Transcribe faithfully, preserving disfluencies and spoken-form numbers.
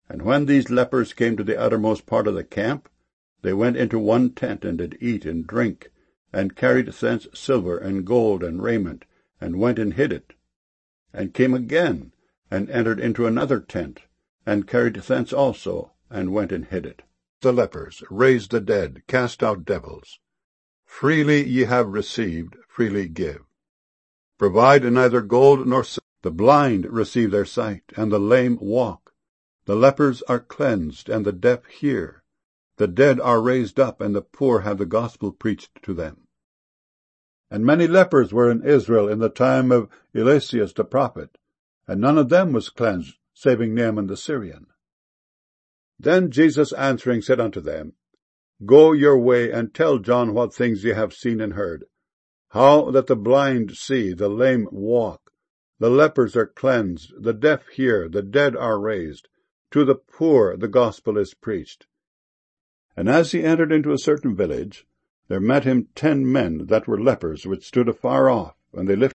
And when these lepers came to the uttermost part of the camp, they went into one tent, and did eat and drink, and carried thence silver and gold and raiment, and went and hid it, and came again, and entered into another tent, and carried thence also, and went and hid it. The lepers, raise the dead, cast out devils. Freely ye have received, freely give. Provide neither gold nor silver. The blind receive their sight, and the lame walk. The lepers are cleansed, and the deaf hear. The dead are raised up, and the poor have the gospel preached to them. And many lepers were in Israel in the time of Eliseus the prophet, and none of them was cleansed, saving Naaman the Syrian. Then Jesus answering said unto them, Go your way, and tell John what things ye have seen and heard, how that the blind see, the lame walk, the lepers are cleansed, the deaf hear, the dead are raised, to the poor the gospel is preached. And as he entered into a certain village, there met him ten men that were lepers, which stood afar off, and they lifted